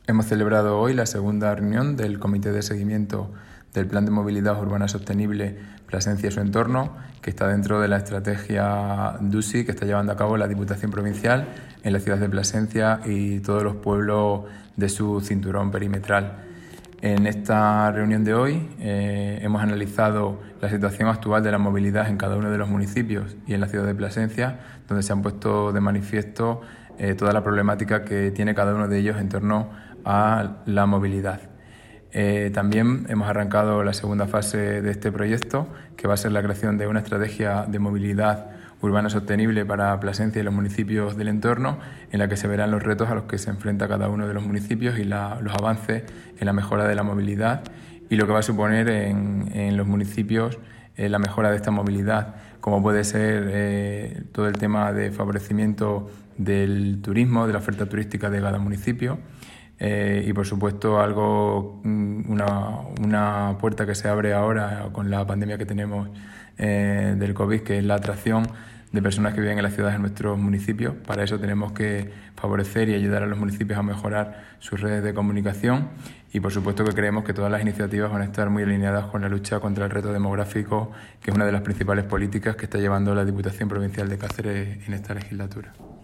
Hemos celebrado hoy la segunda reunión del Comité de Seguimiento del Plan de Movilidad Urbana Sostenible Plasencia y su entorno, que está dentro de la estrategia DUSI que está llevando a cabo la Diputación Provincial en la ciudad de Plasencia y todos los pueblos de su cinturón perimetral. En esta reunión de hoy hemos analizado la situación actual de la movilidad en cada uno de los municipios y en la ciudad de Plasencia, donde se han puesto de manifiesto toda la problemática que tiene cada uno de ellos en torno a la movilidad. También hemos arrancado la segunda fase de este proyecto, que va a ser la creación de una estrategia de movilidad urbana sostenible para Plasencia y los municipios del entorno, en la que se verán los retos a los que se enfrenta cada uno de los municipios y los avances en la mejora de la movilidad y lo que va a suponer en los municipios la mejora de esta movilidad, como puede ser todo el tema de favorecimiento del turismo, de la oferta turística de cada municipio. Y por supuesto una puerta que se abre ahora con la pandemia que tenemos del COVID, que es la atracción de personas que viven en las ciudades de nuestros municipios. Para eso tenemos que favorecer y ayudar a los municipios a mejorar sus redes de comunicación y por supuesto que creemos que todas las iniciativas van a estar muy alineadas con la lucha contra el reto demográfico, que es una de las principales políticas que está llevando la Diputación Provincial de Cáceres en esta legislatura.